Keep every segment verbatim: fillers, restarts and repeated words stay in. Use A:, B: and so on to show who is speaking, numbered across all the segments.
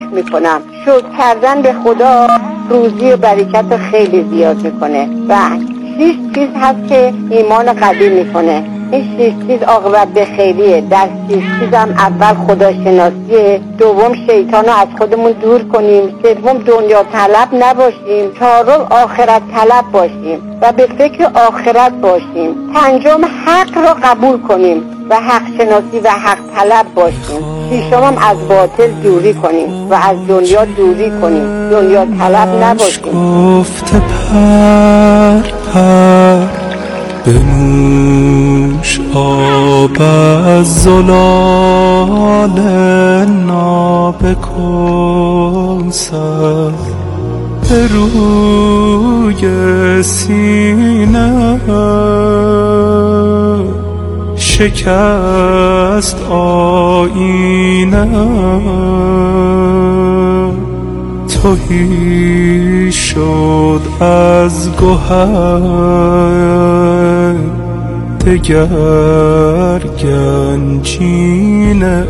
A: میکنم. شکر کردن به خدا روزی و برکت رو خیلی زیاد میکنه و شش چیز هست که ایمان قوی میکنه. این شش چیز عاقبت به خیریه. در شش چیز هم اول خداشناسیه، دوم شیطان رو از خودمون دور کنیم، سوم دنیا طلب نباشیم، چهارم آخرت طلب باشیم و به فکر آخرت باشیم، پنجم حق رو قبول کنیم و حق شناسی و حق طلب باشیم، ششم هم از باطل دوری کنیم و از دنیا دوری کنیم، دنیا طلب نباشیم.
B: گفته پر پر بنوش آب از زلال نابکوثر، به روی سینه شکست آینه، تهی شد از گوهر دگر گنجینه.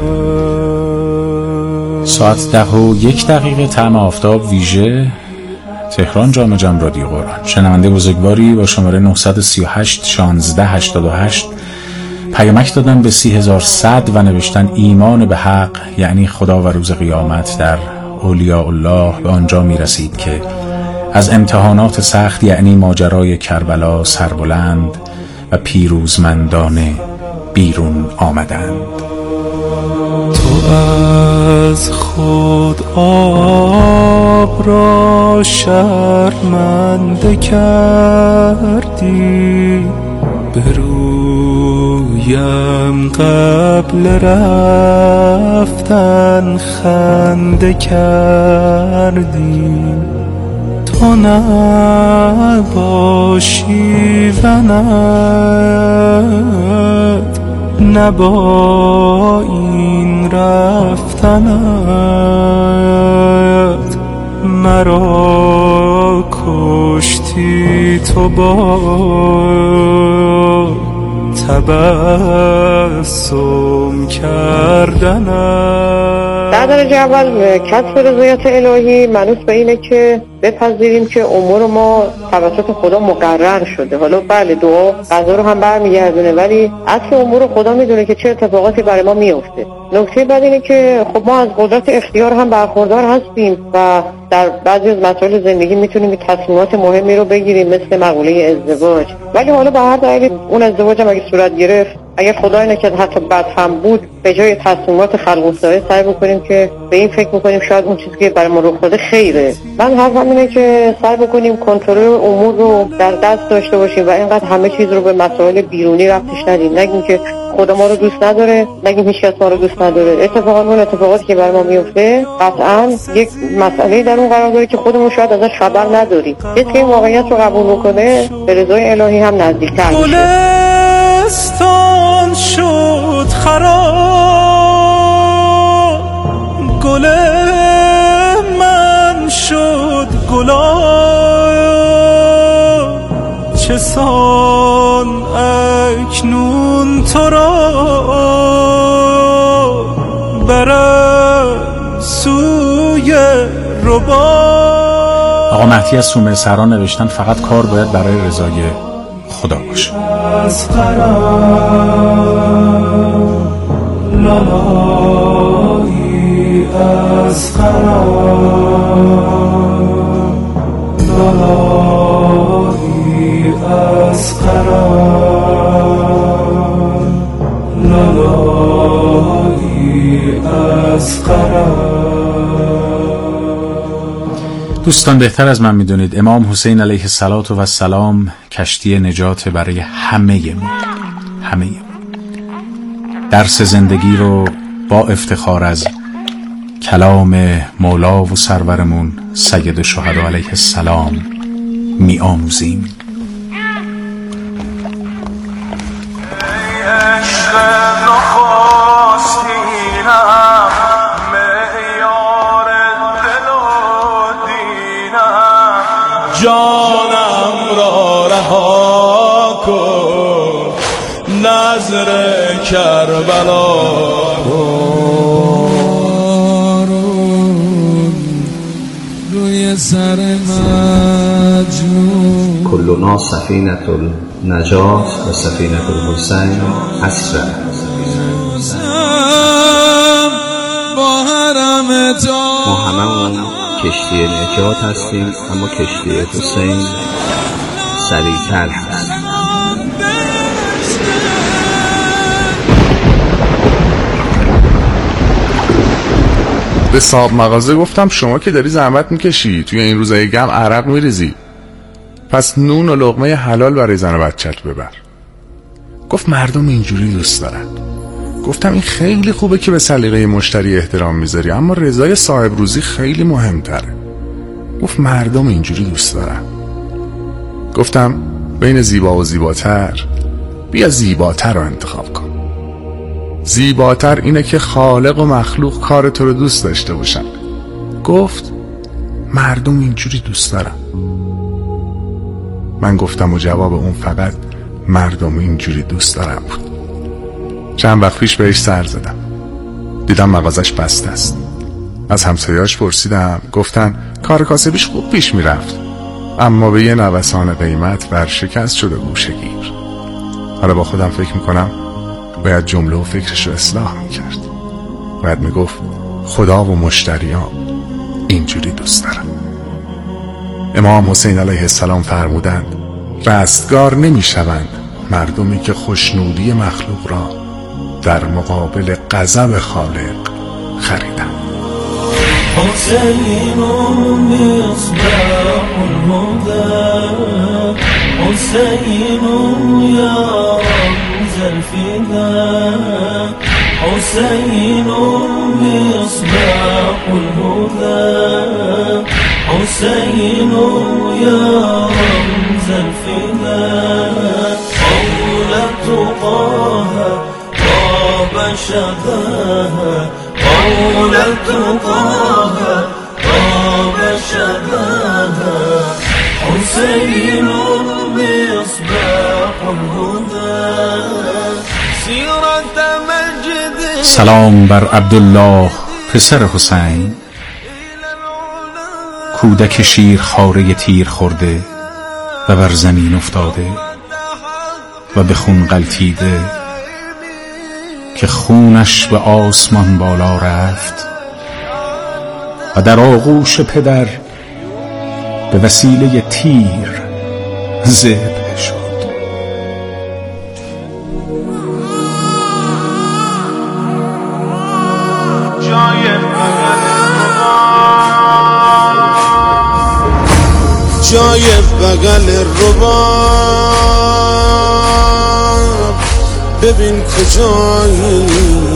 C: ساعت ده و یک دقیقه طعم آفتاب ویژه تهران، جام جم رادیو قرآن. شنونده بزرگواری با شماره نه سه هشت شانزده هشتاد و هشت پیامک دادن به سی هزار صد و نوشتن ایمان به حق یعنی خدا و روز قیامت در اولیاء الله به آنجا می رسید که از امتحانات سخت یعنی ماجرای کربلا سربلند و پیروزمندانه بیرون آمدند.
B: تو از خود آب را شرمنده کردی، به رویم قبل رفتن خنده کردی، تو نباشی و ند نبا این رفتنت، مرا کشتی تو با تبسم کردنت.
A: در درجه اول کسب رضایت الهی معنوس به اینه که بپذیریم که امور ما توسط خدا مقرر شده. حالا بله دعا قضا رو هم برمیگردونه، ولی اصل امور خدا میدونه که چه اتفاقاتی برای ما میفته. نکته بعد اینه که خب ما از قدرت اختیار هم برخوردار هستیم و در بعضی از مسائل زندگی میتونیم تصمیمات مهمی رو بگیریم مثل مقوله ازدواج، ولی حالا به هر دلیل اون ازدواج هم اگه صورت گرفت، اگر خدای نکرد حتی بد هم بود، به جای تصمیمات خلق السایه سعی بکنیم که به این فکر بکنیم شاید اون چیزی که برای ما رخ داده خیره. من حرفم اینه که سعی بکنیم کنترل امور رو در دست داشته باشیم و اینقدر همه چیز رو به مسائل بیرونی ربطش ندیم. نگیم که خدا ما رو دوست نداره، نگیم هیچ کس ما رو دوست نداره. اتفاقا اون اتفاقاتی که برای ما میفته قطعا یک مسئله در اون قرار داره که خودمون شاید ازش خبر نداریم. کسی که این واقعیت رو قبول بکنه به رضای الهی هم نزدیک‌تر میشه.
B: گلستان شد خراب، گل من شد گلاب، چه سان اکنون تو را برم سوی رباب.
C: آقا مهدی از سومه سران نوشتن فقط کار باید برای رضای خدا باشه.
B: از خراب لالایی از خراب، لالایی از خراب، لالایی از خراب.
C: دوستان بهتر از من میدونید امام حسین علیه السلام کشتی نجات برای همه ما، همه ما. درس زندگی رو با افتخار از کلام مولا و سرورمون سید الشهدا علیه السلام می آموزیم.
B: جانم را رها کن نظر کربلا، پسر مجنون.
D: کلنا سفینة النجات و سفینة الحسین اسرع. ما هممون کشتی نجات هستیم، اما کشتی حسین سریع‌تر هست.
E: به صاحب مغازه گفتم شما که داری زحمت میکشی، توی این روزای گرم عرق میریزی، پس نون و لقمه حلال برای زن و بچت ببر. گفت مردم اینجوری دوست دارن. گفتم این خیلی خوبه که به سلیقه مشتری احترام میذاری، اما رضای صاحب روزی خیلی مهمتره. گفت مردم اینجوری دوست دارن. گفتم بین زیبا و زیباتر بیا زیباتر رو انتخاب کن. زیباتر اینه که خالق و مخلوق کار تو رو دوست داشته باشن. گفت مردم اینجوری دوست دارن. من گفتم و جواب اون فقط مردم اینجوری دوست دارن بود. چند وقت پیش بهش سر زدم، دیدم مغازش بسته است. از همسایه‌اش پرسیدم، گفتن کار کاسبیش خوب پیش میرفت، اما به یه نوسان قیمت ورشکست شده گوشه‌گیر. حالا با خودم فکر میکنم باید جمله و فکرش رو اصلاح میکرد. باید میگفت خدا و مشتریان اینجوری دوست دارن. امام حسین علیه السلام فرمودند رستگار نمیشوند مردمی که خوشنودی مخلوق را در مقابل غضب خالق خریدند.
B: حسین مصباح الهدى حسین یا رمز الفداء حسین مصباح الهدى حسین یا رمز الفداء قولة طه طاب شداها قولة طه طاب شداها حسین مصباح الهدى سیرت مجد.
C: سلام بر عبدالله پسر حسین، کودک شیر خاره تیر خورده و بر زمین افتاده و به خون غلتیده که خونش به آسمان بالا رفت و در آغوش پدر به وسیله تیر ذبح شد.
B: جای بغل رباب ببین کجایی،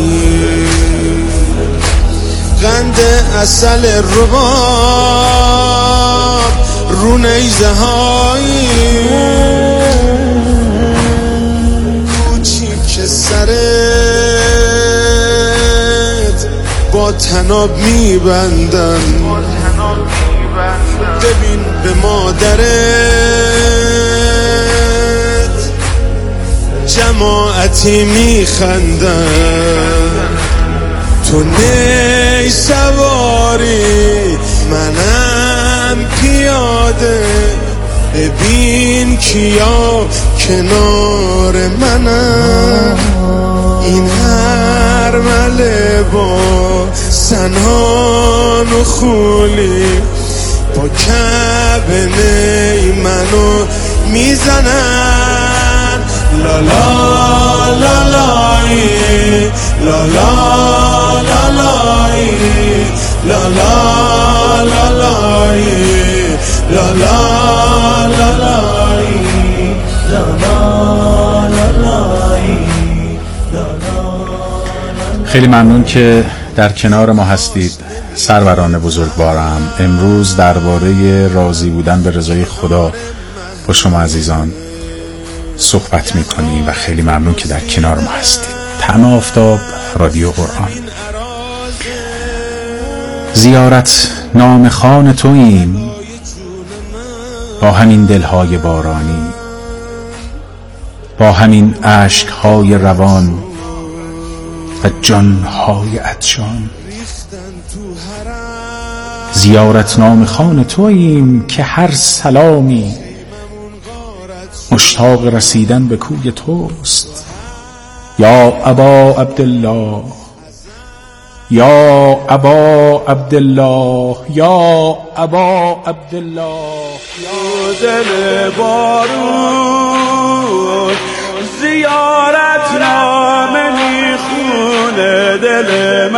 B: قند اصل رباب رو نیزه هایی، کوچیک سرت با طناب میبندن، ببین به مادرت جماعتی میخندن. تو نی سواری منم پیاده، ببین کیا کنار منم، این هرمله با سنان و خولی با کعبه نی منو میزنن. لا لا لا لایی لا لا لا لایی لا لا لا لایی لا لا لا لایی لا لا لا لایی.
C: خیلی ممنون که در کنار ما هستید سروران بزرگوارم. امروز درباره راضی بودن به رضای خدا با شما عزیزان صحبت میکنیم و خیلی ممنون که در کنار ما هستید. طعم آفتاب، رادیو قرآن. زیارت نام خان توییم با همین دلهای بارانی، با همین اشکهای روان و جانهای عطشان. زیارتنامه خوان توییم که هر سلامی مشتاق رسیدن به کوی توست. یا ابا عبدالله، یا ابا عبدالله، یا ابا عبدالله.
B: یا دل بارون زیارتنامه میخونه، دل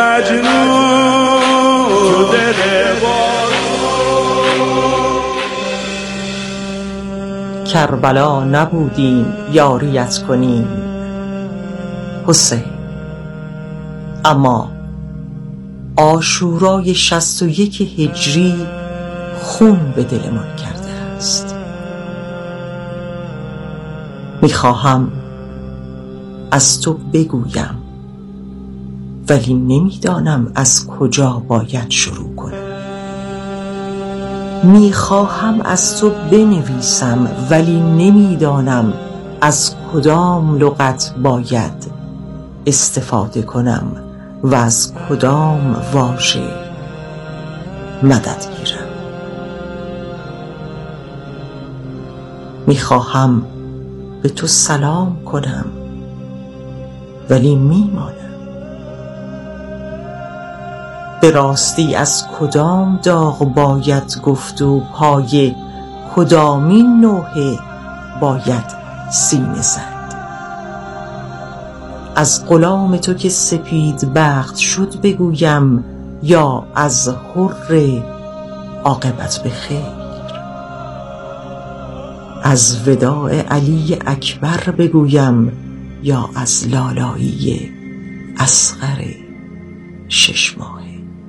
B: مجنون دل بارون.
F: کربلا نبودیم یاریت کنیم حسین، اما عاشورای شصت و یک هجری خون به دلمان کرده است. میخواهم از تو بگویم ولی نمیدانم از کجا باید شروع کنم. میخواهم از تو بنویسم ولی نمیدانم از کدام لغت باید استفاده کنم و از کدام واژه مدد گیرم. میخواهم به تو سلام کنم ولی میمانم. به راستی از کدام داغ باید گفت و پای کدامین نوحه باید سینه زد؟ از غلام تو که سپید بخت شد بگویم یا از حر عاقبت به خیر؟ از وداع علی اکبر بگویم یا از لالایی اصغر شش ماهه؟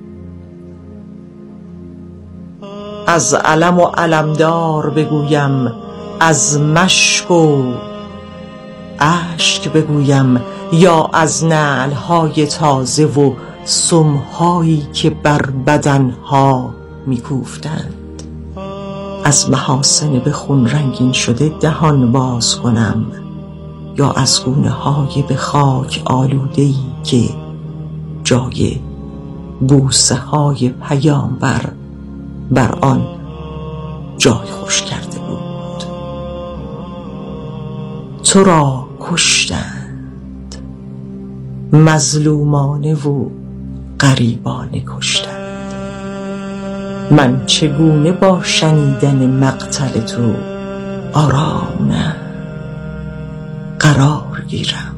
F: از علم و علمدار بگویم، از مشک و اشک بگویم یا از نعلهای تازه و سمهایی که بر بدنها میکوفتند؟ از محاسن به خون رنگین شده دهان باز کنم یا از گونه های به خاک آلوده‌ای که جای بوسه های پیامبر بر آن جای خوش کرده بود؟ تو را کشتند، مظلومانه و غریبانه کشتند. من چگونه با شنیدن مقتل تو آرام نه قرار گیرم؟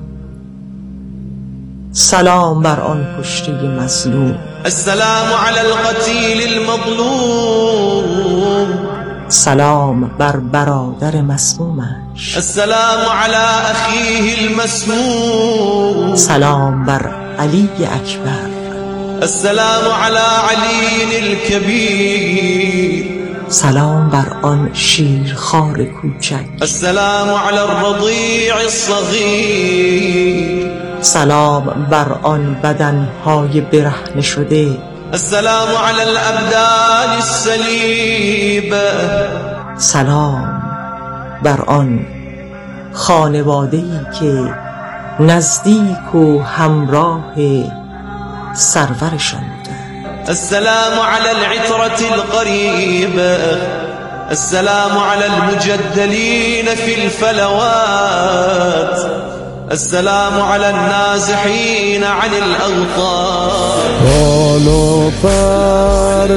F: سلام بر آن کشته مظلوم،
B: السلام علی القتیل المظلوم،
F: سلام بر برادر مسمومش،
B: السلام علی اخیه المسموم،
F: سلام بر علی اکبر،
B: السلام علی علی الكبیر،
F: سلام بر آن شیرخوار کوچک،
B: السلام علی الرضیع الصغیر،
F: سلام بر آن بدنهای برهنه شده،
B: السلام علی الابدان السلیب،
F: سلام بر آن خانواده‌ای که نزدیک و همراه سرورشان بودند،
B: السلام علی العطرة القریبة، السلام علی المجدلین فی الفلوات، السلام علی النازحین عن الاغطار.
G: بالو پر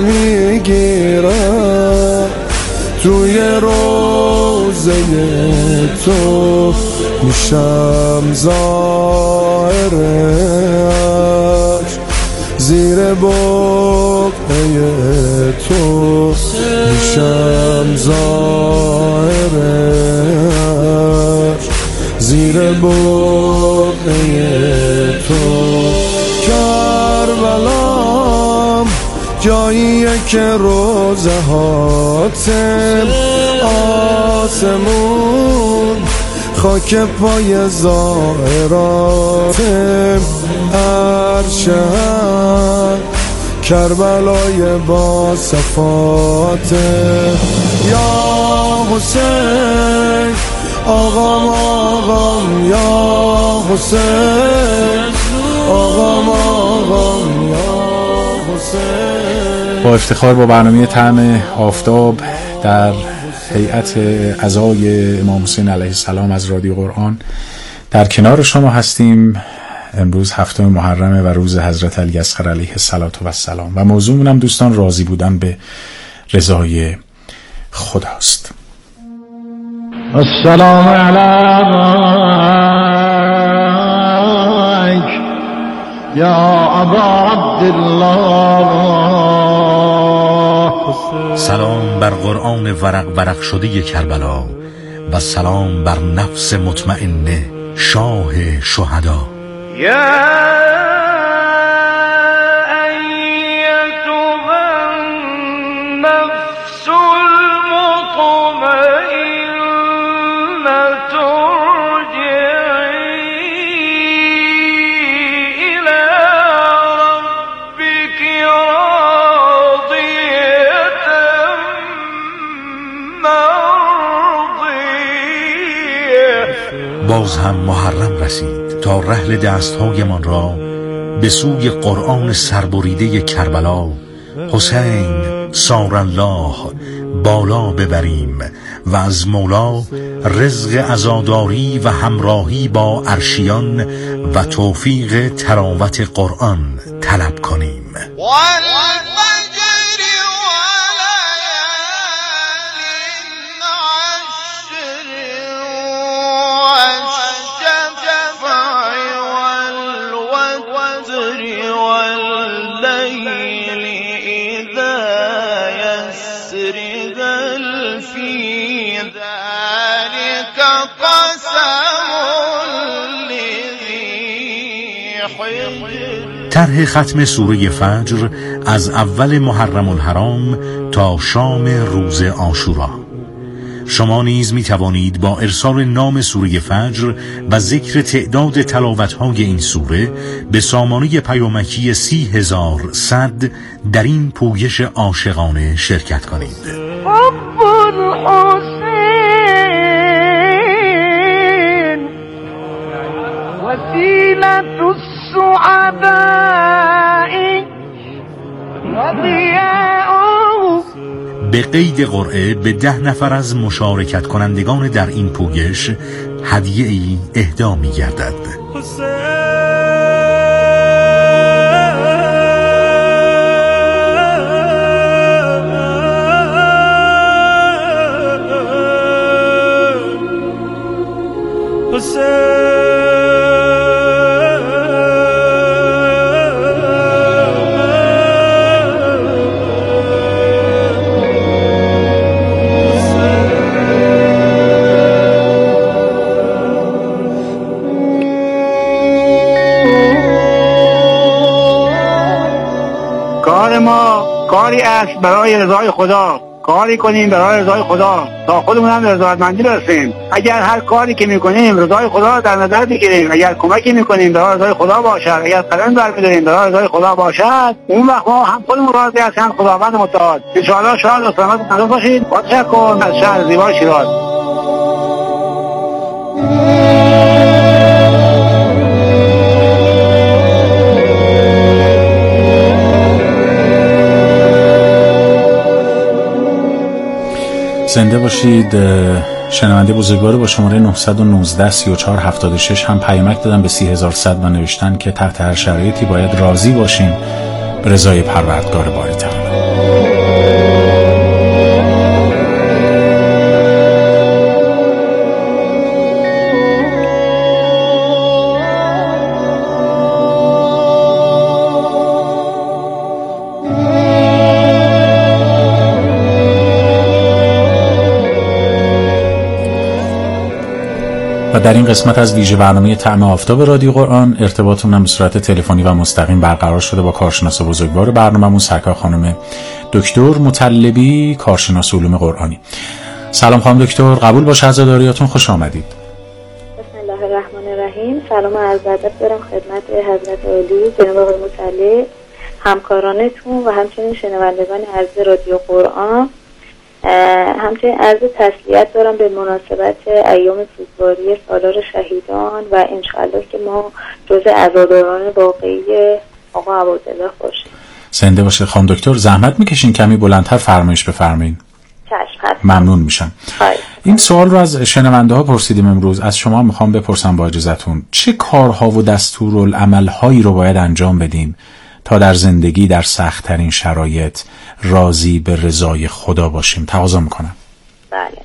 G: میگیرم توی روزه تو، میشم ظاهرش زیر بقعه تو، میشم ظاهرش زیر بقعه تو. کربلام جاییه که روزه هاتم آسمون، خاک پای زائراتم عرشم، کربلای با صفاتم. یا حسین آقام آقام، یا حسین آقام آقام، یا حسین.
C: با افتخار با برنامه طعم آفتاب در هیئت عزای امام حسین علیه السلام از رادیو قرآن در کنار شما هستیم. امروز هفتم محرمه و روز حضرت علی اصغر علیه السلام و موضوعمون هم دوستان راضی بودن به رضای خداست.
H: السلام علیک یا ابا عبدالله.
I: سلام بر قرآن ورق ورق شده کربلا و سلام بر نفس مطمئنه شاه شهدا.
H: یا
I: باز هم محرم رسید تا رحل دستهایمان را به سوی قرآن سربریده کربلا حسین سار الله بالا ببریم و از مولا رزق عزاداری و همراهی با عرشیان و توفیق تلاوت قرآن طلب کنیم. طرح ختم سوره فجر از اول محرم الحرام تا شام روز عاشورا. شما نیز می توانید با ارسال نام سوره فجر و ذکر تعداد تلاوت‌های این سوره به سامانه پیامکی سی هزار صد در این پویش عاشقانه شرکت کنید.
H: حب الحسین وسیلة السعداء وضیاء.
I: به قید قرعه به ده نفر از مشارکت کنندگان در این پویش هدیه ای اهدا می گردد.
J: کار ما کاری است برای رضای خدا، کاری کنیم برای رضای خدا تا خودمون هم رضایتمندی برسیم. اگر هر کاری که میکنیم رضای خدا رو در نظر بگیریم، اگر کمکی میکنیم برای رضای خدا باشد، اگر قدم برمی‌داریم برای رضای خدا باشد، اون وقت ما هم خودمون راضی هستیم خداوند متعال. ان شاء الله شاد و سلامت زنده باشید. با تشکر از شهر زیبای شیراز.
C: زنده باشید. شنونده بزرگوار با شماره نه یک نه سه چهار هفت شش هم پیامک دادن به سی هزار صد و نوشتن که تحت هر شرایطی باید راضی باشیم به رضای پروردگار باری تعالی. و در این قسمت از ویژه برنامه طعم آفتاب رادیو قرآن ارتباطمون هم به صورت تلفنی و مستقیم برقرار شده با کارشناس بزرگوار برنامه‌مون سرکار خانم دکتر مطلبی، کارشناس علوم قرآنی. سلام خانم دکتر، قبول باشه عزاداریاتون، خوش آمدید.
K: بسم الله الرحمن الرحیم. سلام و عرض ادب دارم خدمت حضرت عالی جناب آقای مطلع، همکارانتون و همچنین شنوندگان عزیز رادیو قرآن. همچنین عرض تسلیت دارم به مناسبت ایام سوگواری سالار شهیدان و انشاءالله که ما جزء عزاداران واقعی آقا عبدالله باشیم.
C: زنده باشه. خانم دکتر زحمت میکشین کمی بلندتر فرمایش بفرمایید. ممنون میشم. این سوال رو از شنونده ها پرسیدیم امروز، از شما میخوام بپرسم با اجازهتون، چه کارها و دستورالعمل هایی رو باید انجام بدیم تا در زندگی در سخت‌ترین شرایط راضی به رضای خدا باشیم؟ تقاضا میکنم.
K: بله،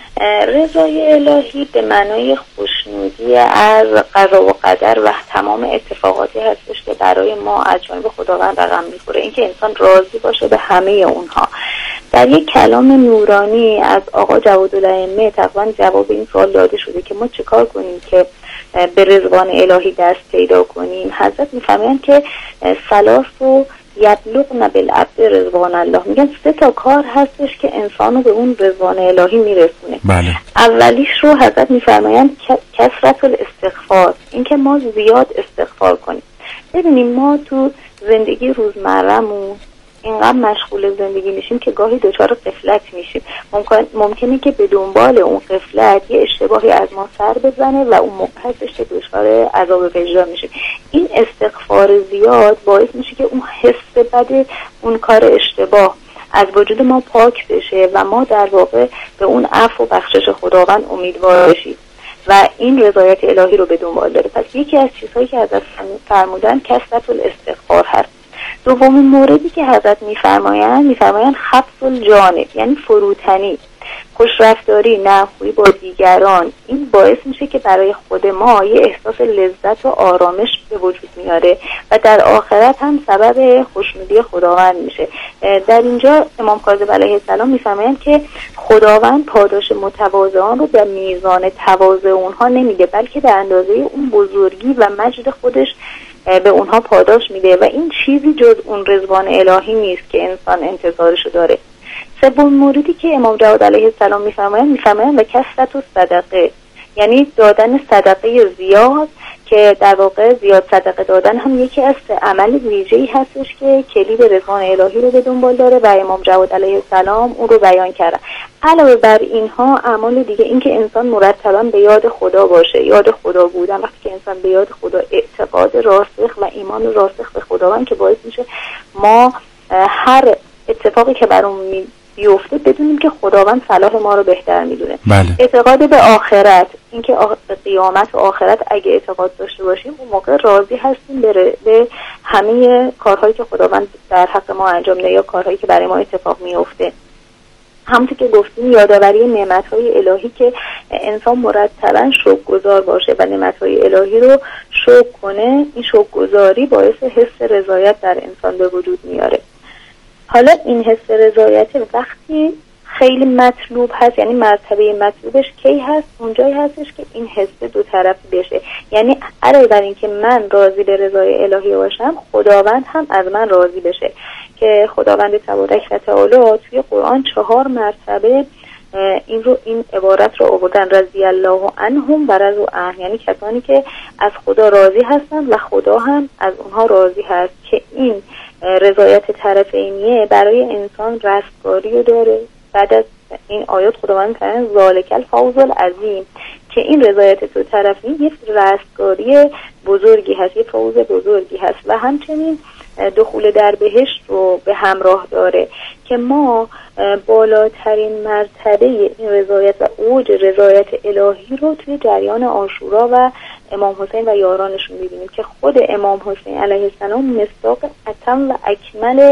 K: رضای الهی به معنای خوشنودی از قضا و قدر و تمام اتفاقاتی هستش که برای ما از جانب خداوند رقم میخوره، اینکه انسان راضی باشه به همه اونها. در یک کلام نورانی از آقا جوادالائمه تقریبا جواب این سوال داده شده که ما چه کار کنیم که به رضوان الهی دست پیدا کنیم. حضرت میفرمایند که ثلاث و یبلغن بالعبد رضوان الله، میگن سه تا کار هستش که انسانو به اون رضوان الهی میرسونه.
C: بله.
K: اولیش رو حضرت میفرمایند کثرت الاستغفار، اینکه ما زیاد استغفار کنیم. ببینیم ما تو زندگی روزمره‌مون اینقدر مشغول زندگی میشیم که گاهی دچار غفلت میشیم. ممکن ممکنه که به دنبال اون غفلت یه اشتباهی از ما سر بزنه و اون موقع هستش که دچار عذاب وجدان میشیم. این استغفار زیاد باعث میشه که اون حس بد اون کار اشتباه از وجود ما پاک بشه و ما در واقع به اون عفو و بخشش خداوند امیدوار بشیم و این رضایت الهی رو به دنبال داره. پس یکی از چیزهایی که حضرت فرمودن کثرت الاستغفار هست. دومین موردی که حضرت میفرمایند میفرمایند حبس الجانب، یعنی فروتنی، خوشرفتاری، نخویی با دیگران. این باعث میشه که برای خود ما یه احساس لذت و آرامش به وجود میاره و در آخرت هم سبب خوشنودی خداوند میشه. در اینجا امام کاظم علیه السلام میفرمایند که خداوند پاداش متواضعان رو در میزان تواضع اونها نمیده، بلکه به اندازه اون بزرگی و مجد خودش به اونها پاداش میده و این چیزی جز اون رضوان الهی نیست که انسان انتظارشو داره. سومین موردی که امام جواد علیه السلام میفرمایند میفرمایند و کثرت الصدقه، یعنی دادن صدقه زیاد، که در واقع زیاد صدقه دادن هم یکی از عمل ویژه‌ای هستش که کلید رضوان الهی رو به دنبال داره و امام جواد علیه السلام اون رو بیان کرده. علاوه بر اینها اعمال دیگه، این که انسان مرتباً به یاد خدا باشه. یاد خدا بودن، وقتی که انسان به یاد خدا، اعتقاد راسخ و ایمان راسخ به خداوند که باعث میشه ما هر اتفاقی که برامون بیفته بدونیم که خداوند صلاح ما رو بهتر میدونه.
C: بله.
K: اعتقاد به آخرت، اینکه به قیامت و آخرت اگه اعتقاد داشته باشیم اون موقع راضی هستیم به, به همه کارهایی که خداوند در حق ما انجام میده یا کارهایی که برای ما اتفاق میفته. همونطور که گفتیم یادآوری نعمت‌های الهی که انسان مرتباً شکرگزار باشه و نعمت‌های الهی رو شکر کنه، این شکرگزاری باعث حس رضایت در انسان به وجود میاره. حالا این حس رضایت وقتی خیلی مطلوب هست، یعنی مرتبه مطلوبش کی هست؟ اونجایی هستش که این حس دو طرفی بشه، یعنی علاوه بر این که من راضی به رضای الهی باشم، خداوند هم از من راضی بشه، که خداوند تبارک و تعالی توی قرآن چهار مرتبه این رو این عبارت رو آوردن، رضی الله عنهم و رضوا عنه، یعنی کسانی که از خدا راضی هستن و خدا هم از اونها راضی هست، که این رضایت طرفینیه برای انسان رستگاری رو داره. بعد از این آیات خداوند فرمود ذالک الفوز العظیم، که این رضایت تو طرفین یه رستگاری بزرگی هست، یه فوز بزرگی هست و همچنین دخول در بهشت رو به همراه داره، که ما بالاترین مرتبه این رضایت و اوج رضایت الهی رو توی جریان عاشورا و امام حسین و یارانشون می‌بینیم، که خود امام حسین علیه السلام مصداق اتم و اکمل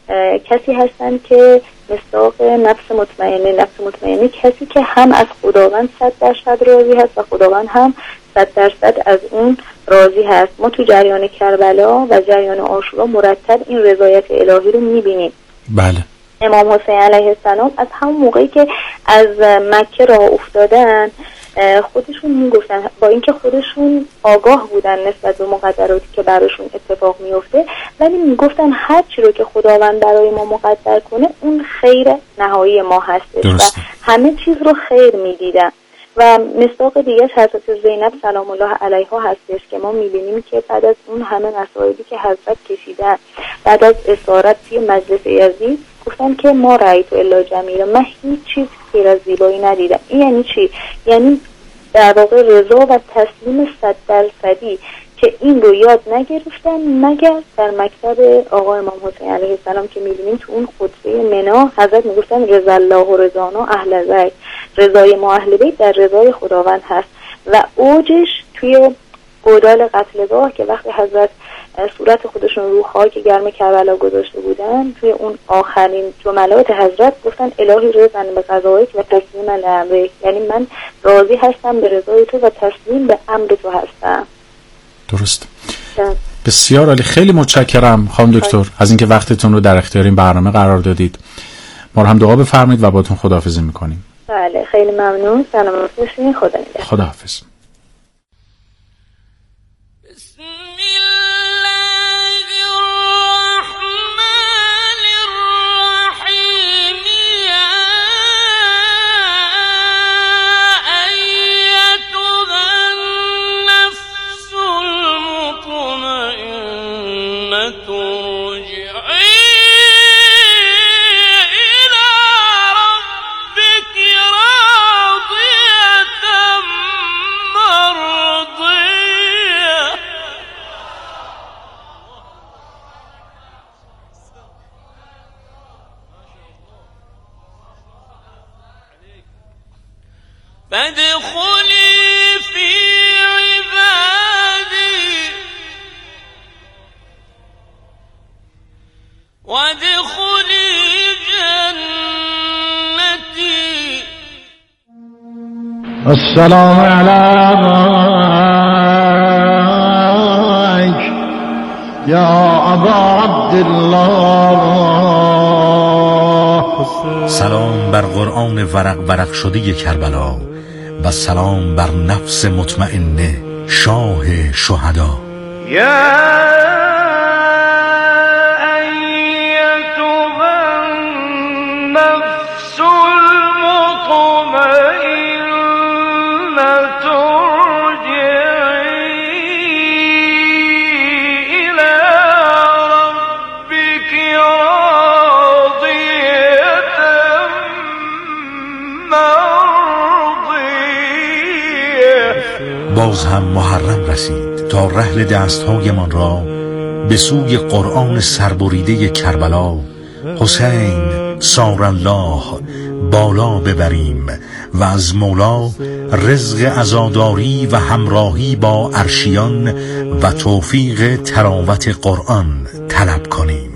K: کسی هستن که مصداق نفس مطمئنه. نفس مطمئنه کسی که هم از خداوند صد درصد راضی هست و خداوند هم صد درصد از اون راضی هست. ما تو جریان کربلا و جریان عاشورا مرتب این رضایت الهی رو می‌بینیم.
C: بله.
K: امام حسین علیه السلام از همون موقعی که از مکه راه افتادن خودشون میگفتن، با اینکه خودشون آگاه بودن نسبت به مقدراتی که براشون اتفاق میفته، ولی میگفتن هر چی رو که خداوند برای ما مقدر کنه اون خیر نهایی ما هستش و همه چیز رو خیر میدیدن. و مصداق دیگه حضرت زینب سلام الله علیها هستش که ما میبینیم که بعد از اون همه مصائبی که حضرت کشیدن، بعد از اسارت توی مجلس یزید، گفتن که ما رأیت الا جمیلا، من هیچ چیز غیر از زیبایی ندیدم. این یعنی چی؟ یعنی در واقع رضا و تسلیم صد درصدی که این رو یاد نگرفتن مگر در مکتب آقا امام حسین علیه السلام که می‌بینیم تو اون خطبه منا حضرت میگفتن رضا الله و رضانا اهل بیت، رضای ما اهل بیت در رضای خداوند هست و اوجش توی گودال قتلگاه که وقتی حضرت صورت خودشون رو خاک گرم کربلا گذاشته بودن، توی اون آخرین جملات حضرت گفتن الهی رضا به قضایک و تسلیم لامرک، یعنی من راضی هستم به رضای تو و تسلیم به امر تو هستم.
C: درست. بسیار عالی، خیلی متشکرم خانم دکتر از اینکه وقتتون رو در اختیار این برنامه قرار دادید. ما رو هم دعا بفرمایید و باهاتون خداحافظی میکنیم.
K: بله خیلی ممنون، سلامت باشین، خدا نگهدار.
C: خداحافظ.
B: فادخلي في عبادي وادخلي جنتي.
L: السلام عليك يا أبا عبد الله.
I: سلام بر قرآن ورق ورق شده کربلا و سلام بر نفس مطمئنه شاه شهدا.
H: یا ایتها النفس المطمئنة ارجعی الى ربک راضیة مرضیة.
I: باز هم محرم رسید تا رحل دستهایمان را به سوی قرآن سربریده کربلا حسین سار الله بالا ببریم و از مولا رزق عزاداری و همراهی با عرشیان و توفیق تلاوت قرآن طلب کنیم.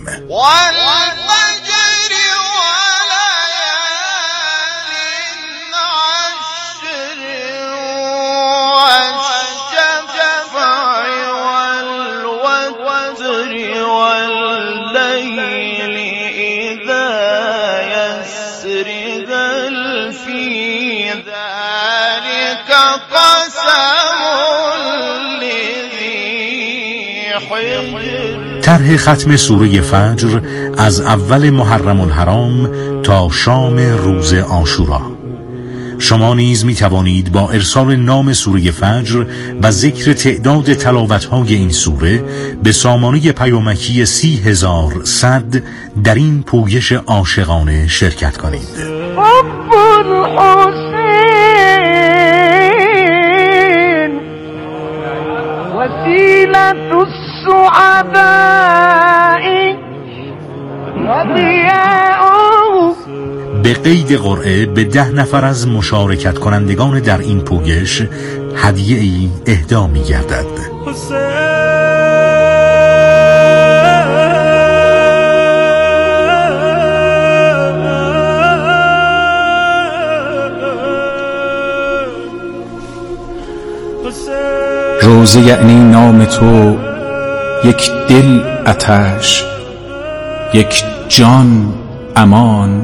I: طرح ختم سوره فجر از اول محرم الحرام تا شام روز عاشورا. شما نیز می توانید با ارسال نام سوره فجر و ذکر تعداد تلاوت‌های این سوره به سامانه پیامکی سی هزار صد در این پویش عاشقانه شرکت کنید.
H: حب الحسین وسیلة السعداء وضیاء.
I: به قید قرعه به ده نفر از مشارکت کنندگان در این پویش هدیه ای اهدا می گردد.
C: روزه یعنی نام تو، یک دل آتش، یک جان امان.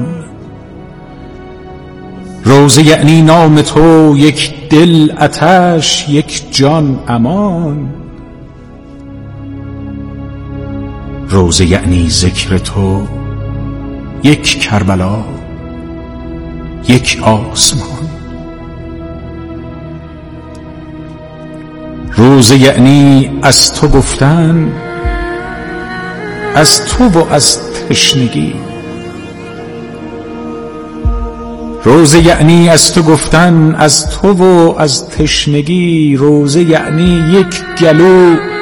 C: روزه یعنی نام تو، یک دل آتش، یک جان امان. روزه یعنی ذکر تو، یک کربلا، یک آسمان. روزه یعنی از تو گفتن، از تو و از تشنگی. روزه یعنی از تو گفتن، از تو و از تشنگی. روزه یعنی یک گلو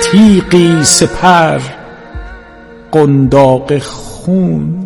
C: تیغی سپر قنداق خون.